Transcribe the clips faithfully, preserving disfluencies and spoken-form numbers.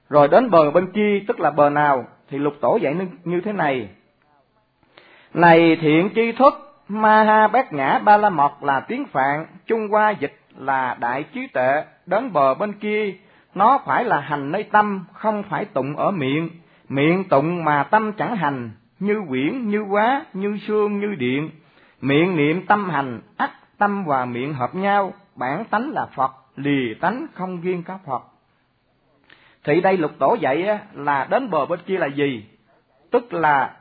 Rồi đến bờ bên kia, tức là bờ nào? Thì Lục Tổ dạy như thế này: này thiện tri thức, Maha Bát Nhã Ba La Mật là tiếng Phạn, Trung Hoa dịch là đại trí tuệ. Đến bờ bên kia, nó phải là hành nơi tâm, không phải tụng ở miệng. Miệng tụng mà tâm chẳng hành, như quyển, như hóa, như sương, như điện. Miệng niệm tâm hành, ắt tâm và miệng hợp nhau. Bản tánh là Phật, lìa tánh không riêng có Phật. Thì đây Lục Tổ dạy là đến bờ bên kia là gì? Tức là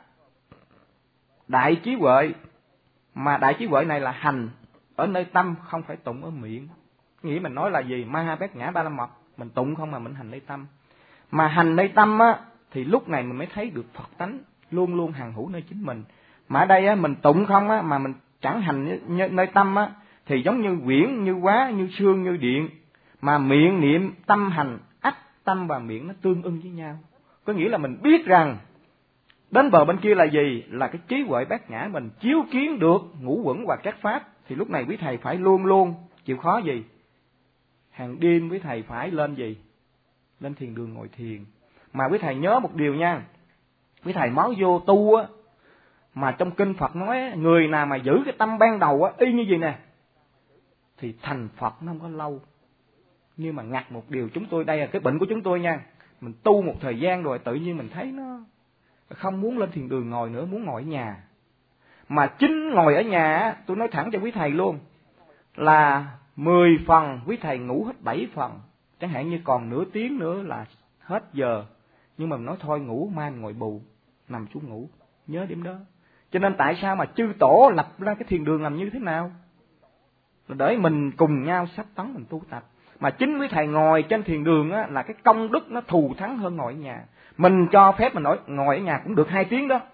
đại trí huệ. Mà đại trí huệ này là hành ở nơi tâm, không phải tụng ở miệng. Nghĩa mình nói là gì? Maha Bát Nhã Ba La Mật, mình tụng không mà mình hành nơi tâm. Mà hành nơi tâm á, thì lúc này mình mới thấy được Phật tánh luôn luôn hằng hữu nơi chính mình. Mà ở đây á, mình tụng không á, mà mình chẳng hành nơi tâm á, thì giống như quyển, như hóa, như sương, như điện. Mà miệng niệm tâm hành, ắt tâm và miệng nó tương ưng với nhau. Có nghĩa là mình biết rằng đến bờ bên kia là gì? Là cái trí huệ bát nhã mình chiếu kiến được ngũ uẩn hoặc các pháp. Thì lúc này quý thầy phải luôn luôn chịu khó gì? Hàng đêm quý thầy phải lên gì? Lên thiền đường ngồi thiền. Mà quý thầy nhớ một điều nha, quý thầy máu vô tu á, mà trong kinh Phật nói người nào mà giữ cái tâm ban đầu á, y như gì nè, thì thành Phật nó không có lâu. Nhưng mà ngặt một điều, chúng tôi đây là cái bệnh của chúng tôi nha, mình tu một thời gian rồi tự nhiên mình thấy nó không muốn lên thiền đường ngồi nữa, muốn ngồi ở nhà. Mà chính ngồi ở nhà, tôi nói thẳng cho quý thầy luôn, là mười phần quý thầy ngủ hết bảy phần. Chẳng hạn như còn nửa tiếng nữa là hết giờ, nhưng mà mình nói thôi ngủ, mai mình ngồi bù, nằm xuống ngủ, nhớ điểm đó. Cho nên tại sao mà chư tổ lập ra cái thiền đường làm như thế nào? Để mình cùng nhau sắp tấn mình tu tập. Mà chính quý thầy ngồi trên thiền đường á, là cái công đức nó thù thắng hơn ngồi ở nhà. Mình cho phép mình nói ngồi ở nhà cũng được hai tiếng đó.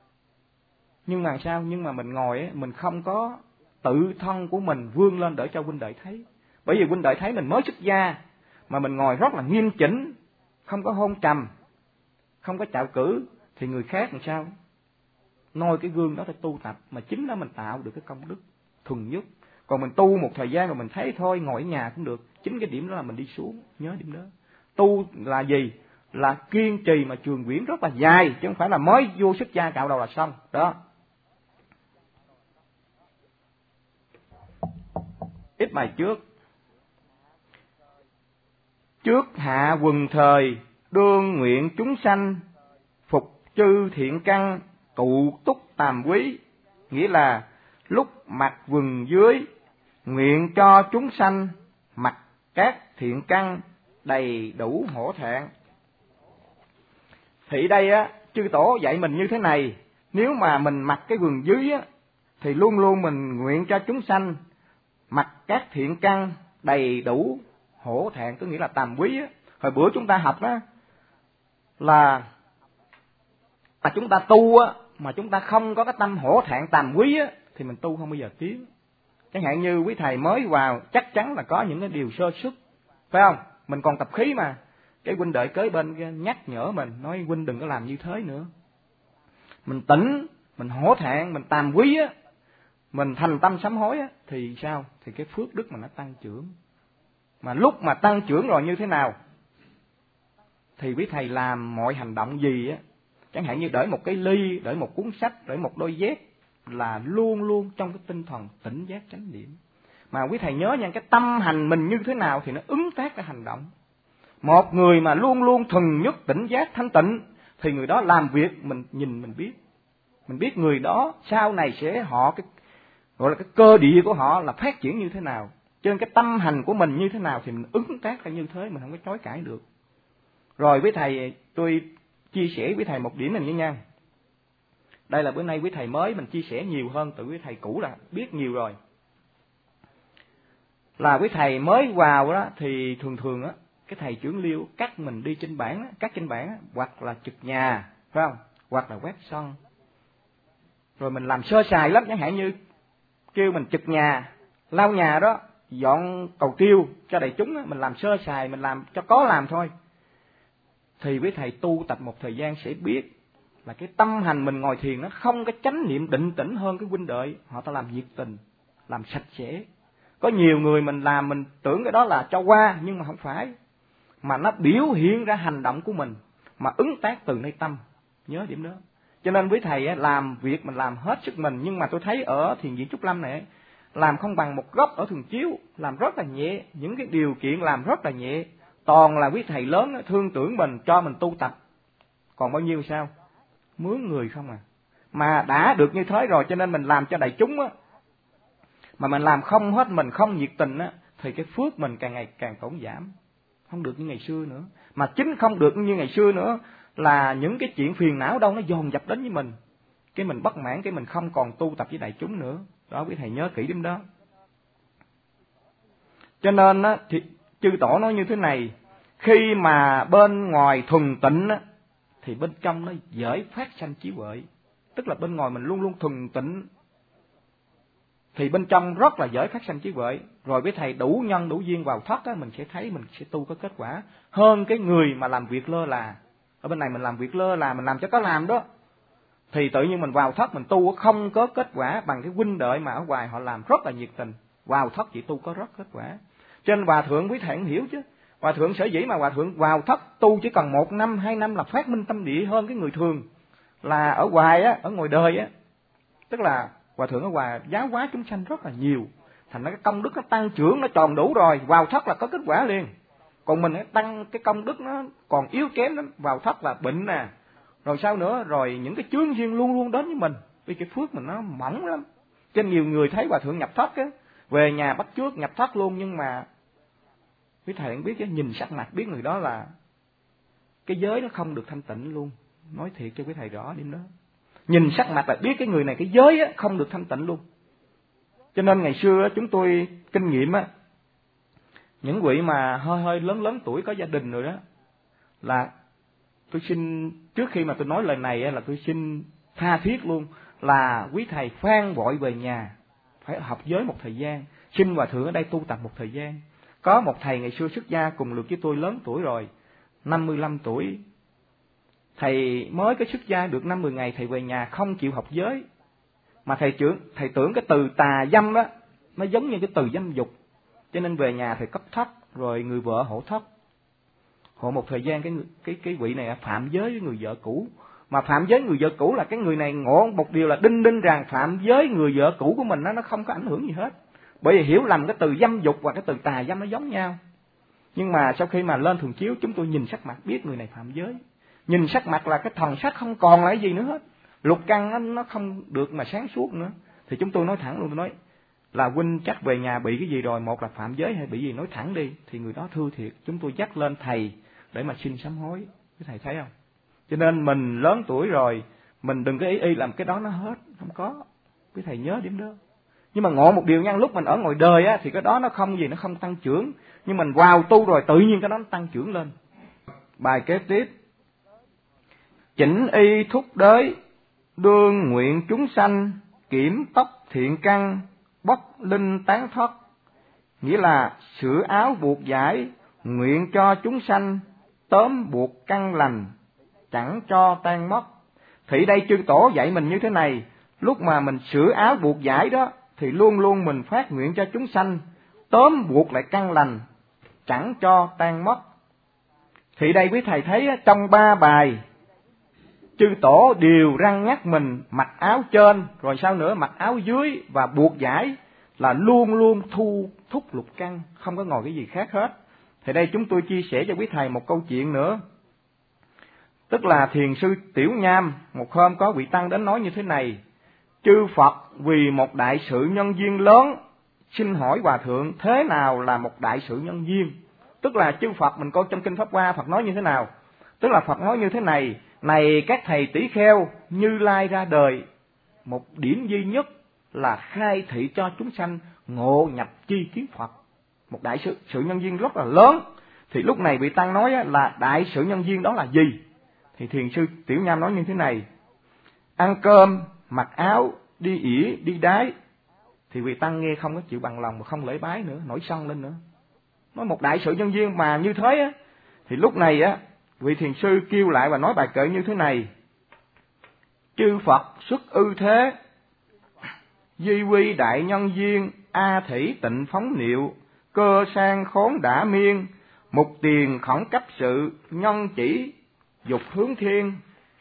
Nhưng mà sao? Nhưng mà mình ngồi á, mình không có tự thân của mình vươn lên để cho huynh đệ thấy. Bởi vì huynh đệ thấy mình mới xuất gia, mà mình ngồi rất là nghiêm chỉnh, không có hôn trầm, không có chạo cử, thì người khác làm sao? Noi cái gương đó để tu tập, mà chính đó mình tạo được cái công đức thuần nhất. Còn mình tu một thời gian rồi mình thấy thôi ngồi ở nhà cũng được, chính cái điểm đó là mình đi xuống, nhớ điểm đó. Tu là gì? Là kiên trì mà trường quyển rất là dài, chứ không phải là mới vô xuất gia cạo đầu là xong đó. Ít bài trước. Trước hạ quần thời, đương nguyện chúng sanh, phục chư thiện căn, tụ túc tàm quý. Nghĩa là lúc mặc quần dưới, nguyện cho chúng sanh, mặc các thiện căn, đầy đủ hổ thẹn. Thì đây á, chư tổ dạy mình như thế này, nếu mà mình mặc cái quần dưới á, thì luôn luôn mình nguyện cho chúng sanh, mặc các thiện căn, đầy đủ hổ thẹn, có nghĩa là tàm quý á. Hồi bữa chúng ta học á, là mà chúng ta tu á, mà chúng ta không có cái tâm hổ thẹn tàm quý á, thì mình tu không bao giờ tiến. Chẳng hạn như quý thầy mới vào, chắc chắn là có những cái điều sơ xuất, phải không? Mình còn tập khí mà, cái huynh đệ kế bên nhắc nhở mình, nói huynh đừng có làm như thế nữa. Mình tỉnh, mình hổ thẹn, mình tàm quý á, mình thành tâm sám hối á, thì sao? Thì cái phước đức mình nó tăng trưởng. Mà lúc mà tăng trưởng rồi như thế nào? Thì quý thầy làm mọi hành động gì á, chẳng hạn như để một cái ly, để một cuốn sách, để một đôi dép, là luôn luôn trong cái tinh thần tỉnh giác chánh niệm. Mà quý thầy nhớ nha, cái tâm hành mình như thế nào thì nó ứng tác cái hành động. Một người mà luôn luôn thuần nhất tỉnh giác thanh tịnh, thì người đó làm việc mình nhìn mình biết. Mình biết người đó sau này sẽ họ cái gọi là cái cơ địa của họ là phát triển như thế nào. Cho nên cái tâm hành của mình như thế nào thì mình ứng tác ra như thế, mình không có chối cãi được. Rồi với thầy, tôi chia sẻ với thầy một điểm này nha. Đây là bữa nay quý thầy mới, mình chia sẻ nhiều hơn từ quý thầy cũ là biết nhiều rồi. Là quý thầy mới vào đó thì thường thường á, cái thầy trưởng liêu cắt mình đi trên bảng, cắt trên bảng, hoặc là trực nhà, phải không? Hoặc là quét sân. Rồi mình làm sơ sài lắm, chẳng hạn như kêu mình trực nhà, lau nhà đó, dọn cầu tiêu cho đại chúng đó, mình làm sơ sài, mình làm cho có làm thôi. Thì quý thầy tu tập một thời gian sẽ biết là cái tâm hành mình ngồi thiền nó không cái chánh niệm định tĩnh hơn cái huynh đệ, họ ta làm nhiệt tình, làm sạch sẽ. Có nhiều người mình làm mình tưởng cái đó là cho qua, nhưng mà không phải. mà nó biểu hiện ra hành động của mình, mà ứng tác từ nơi tâm. Nhớ điểm đó. Cho nên với thầy làm việc mình làm hết sức mình, nhưng mà tôi thấy ở thiền viện Trúc Lâm này làm không bằng một góc ở Thường Chiếu, làm rất là nhẹ, những cái điều kiện làm rất là nhẹ, toàn là quý thầy lớn thương tưởng mình, cho mình tu tập. Còn bao nhiêu sao? Mướn người không à. Mà đã được như thế rồi, cho nên mình làm cho đại chúng á, mà mình làm không hết mình, không nhiệt tình á, thì cái phước mình càng ngày càng tổn giảm, không được như ngày xưa nữa. Mà chính không được như ngày xưa nữa là những cái chuyện phiền não đâu nó dồn dập đến với mình, cái mình bất mãn, cái mình không còn tu tập với đại chúng nữa. Đó, quý thầy nhớ kỹ điểm đó. Cho nên á, thì chư tổ nói như thế này, khi mà bên ngoài thuần tịnh á, thì bên trong nó dễ phát sanh trí huệ. Tức là bên ngoài mình luôn luôn thuần tịnh, thì bên trong rất là dễ phát sanh trí huệ. Rồi với thầy đủ nhân đủ duyên vào thất á, mình sẽ thấy mình sẽ tu có kết quả hơn cái người mà làm việc lơ là. Ở bên này mình làm việc lơ là, mình làm cho có làm đó, thì tự nhiên mình vào thất mình tu không có kết quả bằng cái huynh đệ mà ở ngoài họ làm rất là nhiệt tình. Vào thất chỉ tu có rất kết quả. Cho nên Hòa Thượng quý thầy cũng hiểu chứ. Hòa Thượng sở dĩ mà Hòa Thượng vào thất tu chỉ cần một năm, hai năm là phát minh tâm địa hơn cái người thường là ở ngoài á, ở ngoài đời á. Tức là Hòa Thượng ở ngoài giáo hóa chúng sanh rất là nhiều, thành ra cái công đức nó tăng trưởng, nó tròn đủ rồi, vào thất là có kết quả liền. Còn mình tăng cái công đức nó còn yếu kém lắm, vào thất là bệnh nè, rồi sao nữa, rồi những cái chướng duyên luôn luôn đến với mình, vì cái phước mình nó mỏng lắm. Cho nên nhiều người thấy Hòa Thượng nhập thất á, về nhà bắt chước nhập thất luôn, nhưng mà quý thầy cũng biết chứ, nhìn sắc mặt biết người đó là cái giới nó không được thanh tịnh luôn. Nói thiệt cho quý thầy rõ điểm đó. Nhìn sắc mặt là biết cái người này cái giới á, không được thanh tịnh luôn. Cho nên ngày xưa chúng tôi kinh nghiệm á, những vị mà hơi hơi lớn lớn tuổi có gia đình rồi đó, là tôi xin, trước khi mà tôi nói lời này á, là tôi xin tha thiết luôn là quý thầy khoan vội về nhà, phải học giới một thời gian, xin Hòa Thượng ở đây tu tập một thời gian. Có một thầy ngày xưa xuất gia cùng lượt với tôi lớn tuổi rồi, năm mươi lăm tuổi. Thầy mới có xuất gia được năm mười ngày, thầy về nhà không chịu học giới. Mà thầy tưởng, thầy tưởng cái từ tà dâm đó, nó giống như cái từ dâm dục. Cho nên về nhà thầy cấp thấp, rồi người vợ hộ thấp. Hộ một thời gian cái cái cái vị này phạm giới với người vợ cũ. Mà phạm giới người vợ cũ là cái người này ngộ một điều là đinh đinh rằng phạm giới người vợ cũ của mình nó nó không có ảnh hưởng gì hết. Bởi vì hiểu lầm cái từ dâm dục và cái từ tà dâm nó giống nhau. Nhưng mà sau khi mà lên Thường Chiếu, chúng tôi nhìn sắc mặt biết người này phạm giới. Nhìn sắc mặt là cái thần sắc không còn là cái gì nữa hết. Lục căn nó, nó không được mà sáng suốt nữa. Thì chúng tôi nói thẳng luôn, tôi nói là huynh chắc về nhà bị cái gì rồi, một là phạm giới hay bị gì, nói thẳng đi. Thì người đó thưa thiệt, chúng tôi dắt lên thầy để mà xin sám hối. Cái thầy thấy không? Cho nên mình lớn tuổi rồi, mình đừng có ý y làm cái đó nó hết, không có. Cái thầy nhớ điểm đó. Nhưng mà ngộ một điều nha, lúc mình ở ngoài đời á, thì cái đó nó không gì, nó không tăng trưởng. Nhưng mình vào tu rồi tự nhiên cái đó nó tăng trưởng lên. Bài kế tiếp. Chỉnh y thúc đới, đương nguyện chúng sanh, kiểm tóc thiện căn, bất linh tán thất. Nghĩa là sửa áo buộc giải, nguyện cho chúng sanh, tóm buộc căn lành, chẳng cho tan mất. Thì đây chư tổ dạy mình như thế này, lúc mà mình sửa áo buộc giải đó, thì luôn luôn mình phát nguyện cho chúng sanh, tóm buộc lại căn lành, chẳng cho tan mất. Thì đây quý thầy thấy trong ba bài, chư tổ đều răn nhắc mình mặc áo trên, rồi sao nữa mặc áo dưới và buộc giải, là luôn luôn thu thúc lục căn, không có ngồi cái gì khác hết. Thì đây chúng tôi chia sẻ cho quý thầy một câu chuyện nữa. Tức là thiền sư Tiểu Nham, một hôm có vị tăng đến nói như thế này: chư Phật vì một đại sự nhân duyên lớn, xin hỏi Hòa Thượng thế nào là một đại sự nhân duyên? Tức là chư Phật, mình coi trong Kinh Pháp Hoa, Phật nói như thế nào? Tức là Phật nói như thế này: này các thầy tỷ kheo, Như Lai ra đời, một điểm duy nhất là khai thị cho chúng sanh ngộ nhập chi kiến Phật. Một đại sự, sự nhân duyên rất là lớn. Thì lúc này vị tăng nói là đại sự nhân duyên đó là gì? Thì thiền sư Tiểu Nham nói như thế này: ăn cơm, mặc áo, đi ỉa, đi đái. Thì vị tăng nghe không có chịu bằng lòng mà không lễ bái nữa, nổi sân lên nữa. Nói một đại sự nhân duyên mà như thế á. Thì lúc này á, vị thiền sư kêu lại và nói bài kệ như thế này: chư Phật xuất ư thế, duy quy đại nhân duyên, a thủy tịnh phóng niệu, cơ sang khốn đã miên, Mục tiền khẩn cấp sự, nhân chỉ dục hướng thiên.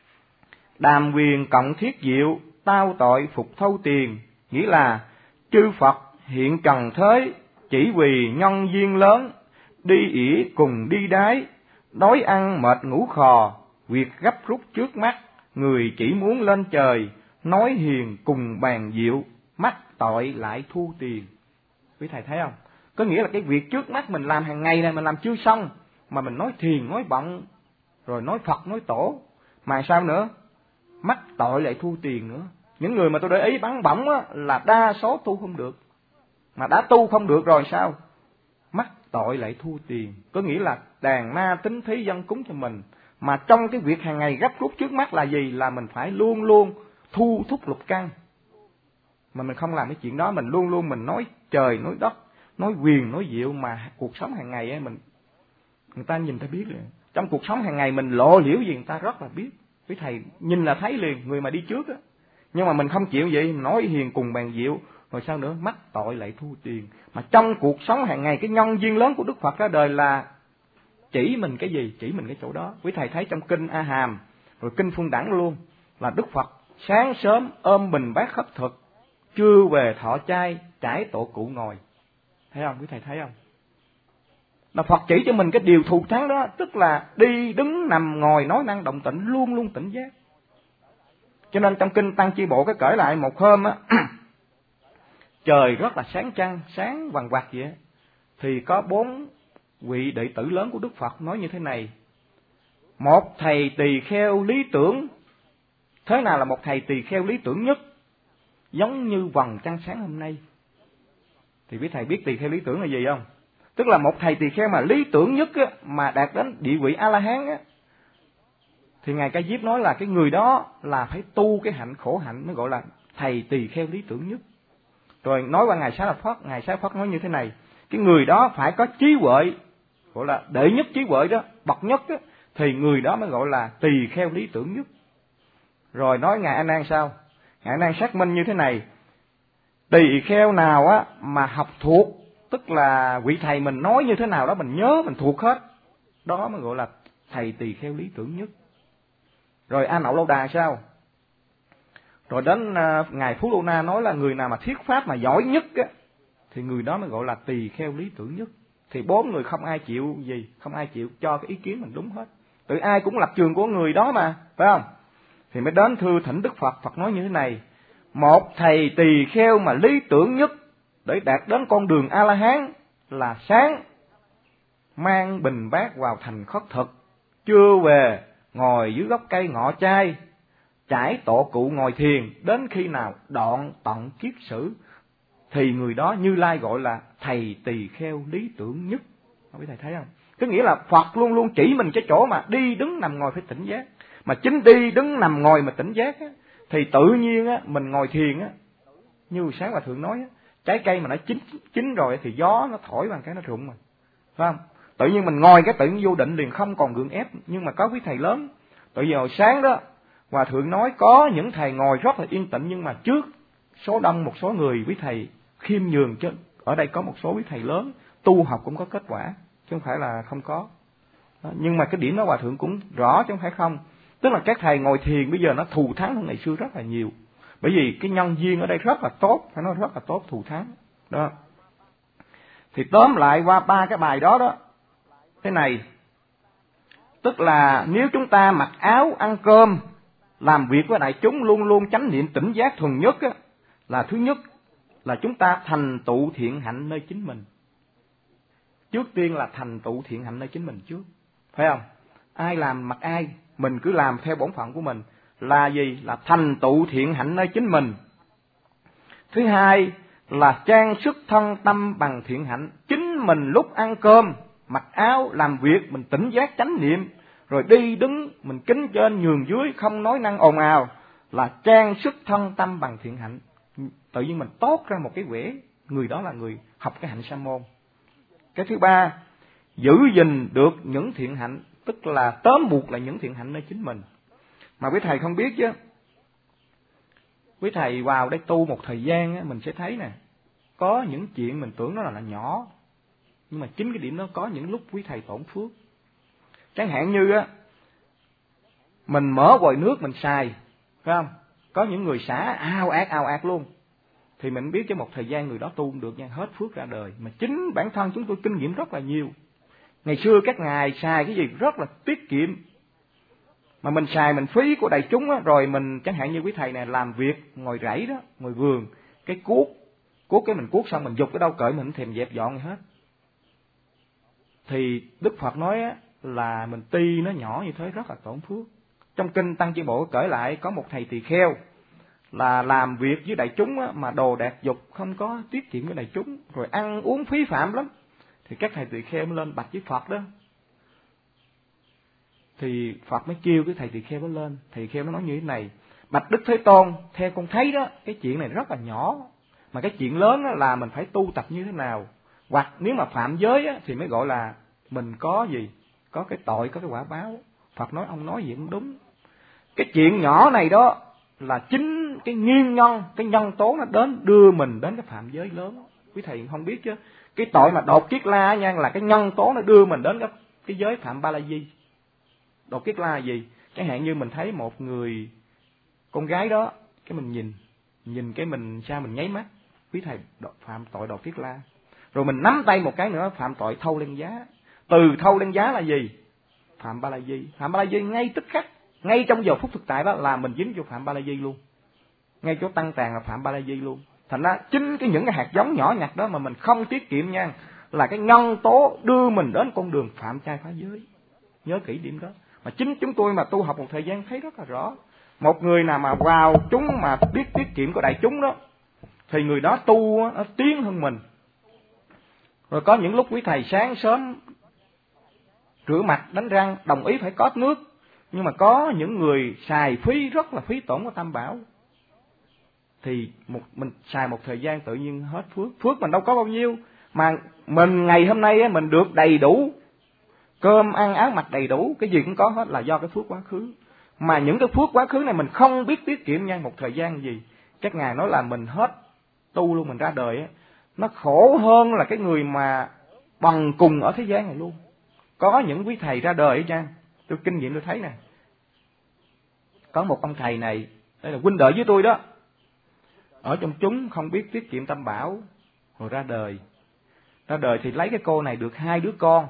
Đàm quyền cộng thiết diệu, tao tội phục thâu tiền. Nghĩa là chư Phật hiện trần thế, chỉ vì nhân duyên lớn, đi ỉa cùng đi đái, đói ăn mệt ngủ khò, việc gấp rút trước mắt, người chỉ muốn lên trời, nói hiền cùng bàn diệu, mắc tội lại thu tiền. Quý thầy thấy không? Có nghĩa là cái việc trước mắt mình làm hàng ngày này mình làm chưa xong, mà mình nói thiền, nói bận, rồi nói Phật, nói tổ, mà sao nữa? Mắc tội lại thu tiền nữa. Những người mà tôi để ý bắn bỏng á, là đa số tu không được. Mà đã tu không được rồi sao? Mắc tội lại thu tiền. Có nghĩa là đàn na tính thí dân cúng cho mình. Mà trong cái việc hàng ngày gấp rút trước mắt là gì? Là mình phải luôn luôn thu thúc lục căn. Mà mình không làm cái chuyện đó, mình luôn luôn mình nói trời, nói đất, nói quyền, nói diệu, mà cuộc sống hàng ngày ấy, mình người ta nhìn ta biết liền. Trong cuộc sống hàng ngày mình lộ liễu gì người ta rất là biết. Quý thầy nhìn là thấy liền, người mà đi trước á. Nhưng mà mình không chịu vậy, mình nói hiền cùng bàn diệu, rồi sao nữa? Mắc tội lại thu tiền. Mà trong cuộc sống hàng ngày, cái nhân duyên lớn của Đức Phật ra đời là chỉ mình cái gì? Chỉ mình cái chỗ đó. Quý thầy thấy trong kinh A Hàm, rồi kinh Phương Đẳng luôn, là Đức Phật sáng sớm ôm bình bát khất thực, trưa về thọ chay, trải tổ cụ ngồi. Thấy không? Quý thầy thấy không? Là Phật chỉ cho mình cái điều thù thắng đó, tức là đi, đứng, nằm, ngồi, nói năng, động tĩnh, luôn luôn tỉnh giác. Cho nên trong kinh Tăng Chi Bộ cái kể lại một hôm á, trời rất là sáng trăng, sáng vằng vặc vậy, thì có bốn vị đệ tử lớn của Đức Phật nói như thế này: một thầy tỳ kheo lý tưởng. Thế nào là một thầy tỳ kheo lý tưởng nhất? Giống như vầng trăng sáng hôm nay. Thì quý thầy biết tỳ kheo lý tưởng là gì không? Tức là một thầy tỳ kheo mà lý tưởng nhất á, mà đạt đến địa vị A-la-hán á, thì Ngài Ca Diếp nói là cái người đó là phải tu cái hạnh khổ hạnh mới gọi là thầy tỳ kheo lý tưởng nhất. Rồi nói qua Ngài Xá Lợi Phất, Ngài Xá Lợi Phất nói như thế này: cái người đó phải có trí huệ, gọi là đệ nhất trí huệ đó, bậc nhất đó, thì người đó mới gọi là tỳ kheo lý tưởng nhất. Rồi nói Ngài A Nan sao? Ngài A Nan xác minh như thế này: tỳ kheo nào á mà học thuộc, tức là vị thầy mình nói như thế nào đó mình nhớ, mình thuộc hết, đó mới gọi là thầy tỳ kheo lý tưởng nhất. Rồi A Nậu Lâu Đà sao? Rồi đến uh, Ngài Phú Lô Na nói là người nào mà thuyết pháp mà giỏi nhất á, thì người đó mới gọi là tỳ kheo lý tưởng nhất. Thì bốn người không ai chịu gì, không ai chịu cho cái ý kiến mình đúng hết. Tự ai cũng lập trường của người đó mà, phải không? Thì mới đến thưa thỉnh Đức Phật. Phật nói như thế này: một thầy tỳ kheo mà lý tưởng nhất để đạt đến con đường A-la-hán là sáng mang bình bát vào thành khất thực, trưa về ngồi dưới gốc cây ngọ trai, trải tổ cụ ngồi thiền, đến khi nào đoạn tận kiết sử, thì người đó Như Lai gọi là thầy tỳ kheo lý tưởng nhất. Không biết thầy thấy không? Có nghĩa là Phật luôn luôn chỉ mình cái chỗ mà đi đứng nằm ngồi phải tỉnh giác. Mà chính đi đứng nằm ngồi mà tỉnh giác á, thì tự nhiên á, mình ngồi thiền á, như sáng Hòa Thượng nói á, trái cây mà nó chín chín rồi thì gió nó thổi bằng cái nó rụng mà, phải không? Tự nhiên mình ngồi cái tự nhiên vô định liền, không còn gượng ép. Nhưng mà có quý thầy lớn, tự nhiên hồi sáng đó Hòa Thượng nói có những thầy ngồi rất là yên tĩnh, nhưng mà trước số đông một số người quý thầy khiêm nhường, chứ ở đây có một số quý thầy lớn tu học cũng có kết quả, chứ không phải là không có. Đó, nhưng mà cái điểm đó Hòa Thượng cũng rõ chứ không phải không. Tức là các thầy ngồi thiền bây giờ nó thù thắng hơn ngày xưa rất là nhiều. Bởi vì cái nhân duyên ở đây rất là tốt, phải nói rất là tốt, thù thắng. Đó. Thì tóm lại qua ba cái bài đó đó, thế này. Tức là nếu chúng ta mặc áo, ăn cơm, làm việc với đại chúng luôn luôn chánh niệm tỉnh giác thuần nhất á, là thứ nhất là chúng ta thành tựu thiện hạnh nơi chính mình. Trước tiên là thành tựu thiện hạnh nơi chính mình trước, phải không? Ai làm mặc ai, mình cứ làm theo bổn phận của mình, là gì? Là thành tựu thiện hạnh nơi chính mình. Thứ hai là trang sức thân tâm bằng thiện hạnh. Chính mình lúc ăn cơm, mặc áo, làm việc mình tỉnh giác chánh niệm, rồi đi đứng mình kính trên nhường dưới, không nói năng ồn ào, là trang sức thân tâm bằng thiện hạnh. Tự nhiên mình tốt ra một cái vẻ, người đó là người học cái hạnh sa môn. Cái thứ ba, giữ gìn được những thiện hạnh, tức là tóm buộc lại những thiện hạnh nơi chính mình. Mà quý thầy không biết chứ, quý thầy vào đây tu một thời gian á, mình sẽ thấy nè, có những chuyện mình tưởng nó là nhỏ, Nhưng mà chính cái điểm đó có những lúc quý thầy tổn phước. Chẳng hạn như á, mình mở vòi nước mình xài, phải không? Có những người xả ao ạt ao ạt luôn. Thì mình biết cái một thời gian người đó tu không được nha, hết phước ra đời. Mà chính bản thân chúng tôi kinh nghiệm rất là nhiều. Ngày xưa các ngài xài cái gì rất là tiết kiệm. Mà mình xài mình phí của đại chúng á, rồi mình chẳng hạn như quý thầy này làm việc ngồi rẫy đó, ngồi vườn, cái cuốc, cuốc cái mình cuốc xong mình giục cái đâu cởi mình không thèm dẹp dọn gì hết. Thì Đức Phật nói á, là mình ti nó nhỏ như thế rất là tổn phước. Trong kinh Tăng Chi Bộ cởi lại có một thầy tỳ kheo là làm việc với đại chúng á, mà đồ đạc dục không có tiết kiệm với đại chúng, rồi ăn uống phí phạm lắm. Thì các thầy tỳ kheo mới lên bạch với Phật đó. Thì Phật mới kêu cái thầy tỳ kheo đó lên. Thầy kheo nó nói như thế này: bạch Đức Thế Tôn, theo con thấy đó, cái chuyện này rất là nhỏ, mà cái chuyện lớn đó là mình phải tu tập như thế nào. Hoặc nếu mà phạm giới á, thì mới gọi là mình có gì, có cái tội, có cái quả báo. Phật nói ông nói gì cũng đúng. Cái chuyện nhỏ này đó là chính cái nguyên nhân, cái nhân tố nó đến đưa mình đến cái phạm giới lớn. Quý thầy không biết chứ, cái tội mà đột kiết la nha là cái nhân tố nó đưa mình đến cái, cái giới phạm ba la di. Đột kiết la là gì? Chẳng hạn như mình thấy một người con gái đó, cái mình nhìn, nhìn cái mình sao mình nháy mắt, quý thầy phạm tội đột kiết la. Rồi mình nắm tay một cái nữa, phạm tội thâu lên giá. Từ thâu lên giá là gì? Phạm ba la di. Phạm ba la di ngay tức khắc, ngay trong giờ phút thực tại đó là mình dính vô phạm ba la di luôn. Ngay chỗ tăng tàn là phạm ba la di luôn. Thành ra chính cái những cái hạt giống nhỏ nhặt đó mà mình không tiết kiệm nha, là cái nhân tố đưa mình đến con đường phạm trai phá giới. Nhớ kỹ điểm đó. Mà chính chúng tôi mà tu học một thời gian thấy rất là rõ. Một người nào mà vào chúng mà biết tiết kiệm của đại chúng đó, thì người đó tu nó tiến hơn mình. Rồi có những lúc quý thầy sáng sớm rửa mặt đánh răng đồng ý phải có nước, nhưng mà có những người xài phí rất là phí tổn của tam bảo, thì một mình xài một thời gian tự nhiên hết phước. Phước mình đâu có bao nhiêu, mà mình ngày hôm nay mình được đầy đủ, cơm ăn áo mặc đầy đủ, cái gì cũng có hết là do cái phước quá khứ. Mà những cái phước quá khứ này mình không biết tiết kiệm nha, một thời gian gì các ngài nói là mình hết tu luôn, mình ra đời á, nó khổ hơn là cái người mà bằng cùng ở thế gian này luôn. Có những quý thầy ra đời ấy nha, tôi kinh nghiệm tôi thấy nè. Có một ông thầy này, đây là huynh đệ với tôi đó, ở trong chúng không biết tiết kiệm tam bảo, rồi ra đời. Ra đời thì lấy cái cô này được hai đứa con.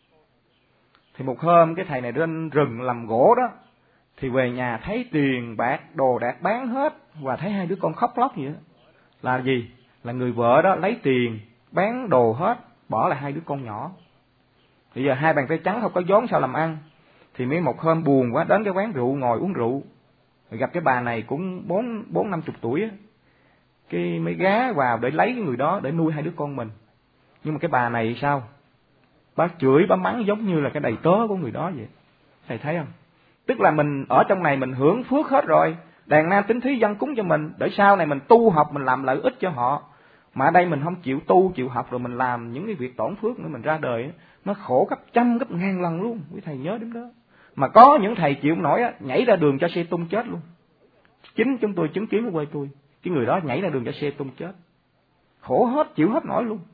Thì một hôm cái thầy này lên rừng làm gỗ đó, thì về nhà thấy tiền bạc đồ đạc bán hết, và thấy hai đứa con khóc lóc vậy đó. Là gì? Là người vợ đó lấy tiền bán đồ hết, bỏ lại hai đứa con nhỏ. Bây giờ hai bàn tay trắng không có vốn sao làm ăn. Thì mới một hôm buồn quá đến cái quán rượu ngồi uống rượu, rồi gặp cái bà này cũng bốn bốn năm chục tuổi á, cái mới ghé vào để lấy cái người đó để nuôi hai đứa con mình. Nhưng mà cái bà này sao? Bà chửi, bà mắng giống như là cái đầy tớ của người đó vậy. Thầy thấy không? Tức là mình ở trong này mình hưởng phước hết rồi, đàn nam tính thí dân cúng cho mình, để sau này mình tu học mình làm lợi ích cho họ. Mà ở đây mình không chịu tu, chịu học, rồi mình làm những cái việc tổn phước nữa, mình ra đời nó khổ gấp trăm gấp ngàn lần luôn. Quý thầy nhớ đến đó. Mà có những thầy chịu không nổi á, nhảy ra đường cho xe tung chết luôn. Chính chúng tôi chứng kiến ở quê tôi, cái người đó nhảy ra đường cho xe tung chết, khổ hết, chịu hết nổi luôn.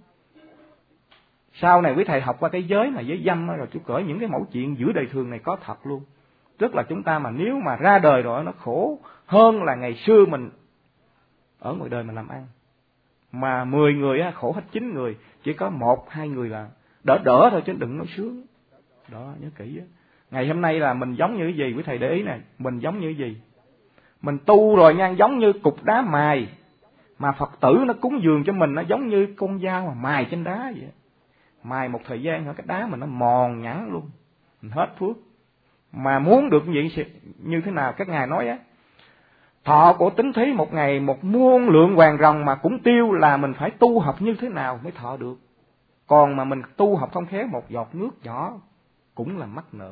Sau này quý thầy học qua cái giới mà giới dâm rồi, tôi cởi những cái mẫu chuyện giữa đời thường này có thật luôn. Tức là chúng ta mà nếu mà ra đời rồi nó khổ hơn là ngày xưa mình ở ngoài đời mình làm ăn. Mà mười người á, khổ hết chín người, chỉ có một hai người là đỡ đỡ thôi chứ đừng nói sướng. Đó, nhớ kỹ á. Ngày hôm nay là mình giống như cái gì? Quý thầy để ý nè, mình giống như cái gì? Mình tu rồi nha, giống như cục đá mài, mà Phật tử nó cúng dường cho mình, nó giống như con dao mà mài trên đá vậy. Mài một thời gian rồi cái đá mình nó mòn nhẵn luôn, mình hết phước. Mà muốn được như vậy như thế nào? Các ngài nói á, thọ của tính thí một ngày một muôn lượng hoàng rồng mà cũng tiêu, là mình phải tu học như thế nào mới thọ được. Còn mà mình tu học không khéo, một giọt nước nhỏ cũng là mắc nợ.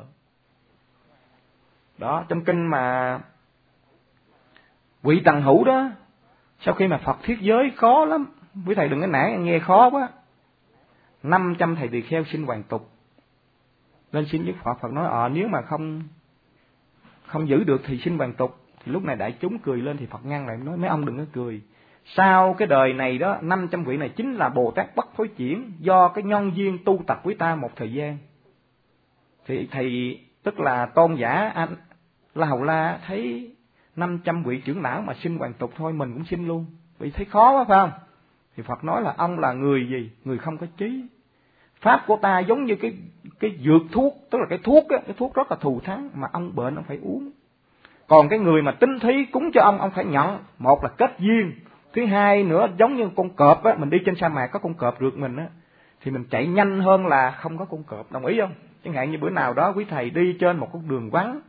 Đó, trong kinh mà Vị Tần Hữu đó, sau khi mà Phật thiết giới khó lắm, quý thầy đừng có nản nghe khó quá. năm trăm thầy tỳ kheo xin hoàn tục lên xin với Phật. Phật nói ờ nếu mà không không giữ được thì xin hoàn tục. Thì lúc này đại chúng cười lên, thì Phật ngăn lại nói mấy ông đừng có cười. sau cái đời này đó, năm trăm vị này chính là Bồ Tát Bất Thối Chuyển, do cái nhân duyên tu tập với ta một thời gian. Thì thầy tức là tôn giả anh La Hầu La thấy năm trăm vị trưởng lão mà xin hoàn tục thôi, mình cũng xin luôn, vì thấy khó quá phải không? Thì Phật nói là ông là người gì? Người không có trí. Pháp của ta giống như cái cái dược thuốc, tức là cái thuốc á, cái thuốc rất là thù thắng, mà ông bệnh ông phải uống. Còn cái người mà tinh thí cúng cho ông, ông phải nhận. Một là kết duyên, thứ hai nữa giống như con cọp á, mình đi trên sa mạc có con cọp rượt mình á, thì mình chạy nhanh hơn là không có con cọp, đồng ý không? Chẳng hạn như bữa nào đó quý thầy đi trên một con đường vắng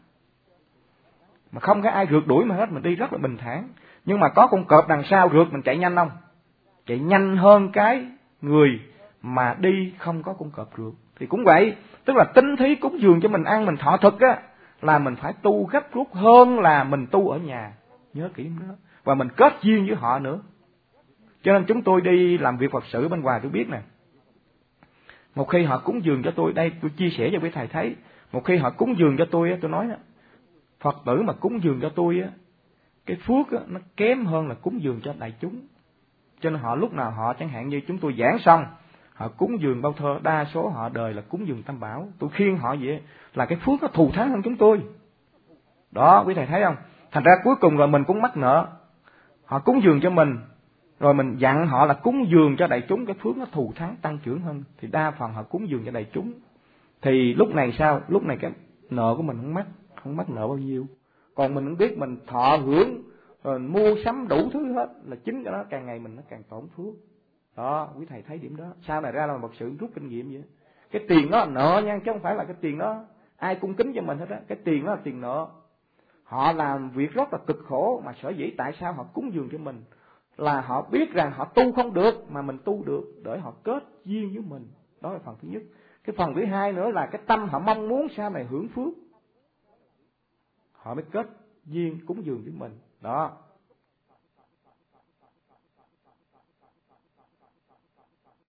mà không có ai rượt đuổi mà hết, mình đi rất là bình thản. Nhưng mà có con cọp đằng sau rượt, mình chạy nhanh không? Chạy nhanh hơn cái người mà đi không có con cọp rượt. Thì cũng vậy, tức là tinh thí cúng dường cho mình ăn, mình thọ thực á, là mình phải tu gấp rút hơn là mình tu ở nhà. Nhớ kỹ đó. Và mình kết duyên với họ nữa. Cho nên chúng tôi đi làm việc Phật sự bên ngoài tôi biết nè. Một khi họ cúng dường cho tôi, đây tôi chia sẻ cho quý thầy thấy, một khi họ cúng dường cho tôi, tôi nói Phật tử mà cúng dường cho tôi, cái phước nó kém hơn là cúng dường cho đại chúng. Cho nên họ lúc nào họ chẳng hạn như chúng tôi giảng xong, họ cúng dường bao thơ, đa số họ đời là cúng dường Tam Bảo. Tôi khuyên họ vậy là cái phước nó thù thắng hơn chúng tôi. Đó, quý thầy thấy không? Thành ra cuối cùng rồi mình cũng mắc nợ. Họ cúng dường cho mình, rồi mình dặn họ là cúng dường cho đại chúng, cái phước nó thù thắng tăng trưởng hơn. Thì đa phần họ cúng dường cho đại chúng. Thì lúc này sao? Lúc này cái nợ của mình không mắc, không mắc nợ bao nhiêu. Còn mình cũng biết mình thọ hưởng, rồi mua sắm đủ thứ hết, là chính cái đó càng ngày mình nó càng tổn phước. Đó, quý thầy thấy điểm đó. Sau này ra là một sự rút kinh nghiệm vậy. Cái tiền đó là nợ nha, chứ không phải là cái tiền đó ai cung kính cho mình hết á. Cái tiền đó là tiền nợ. Họ làm việc rất là cực khổ, mà sở dĩ tại sao họ cúng dường cho mình là họ biết rằng họ tu không được mà mình tu được, để họ kết duyên với mình. Đó là phần thứ nhất. Cái phần thứ hai nữa là cái tâm họ mong muốn sau này hưởng phước, họ mới kết duyên cúng dường với mình. Đó.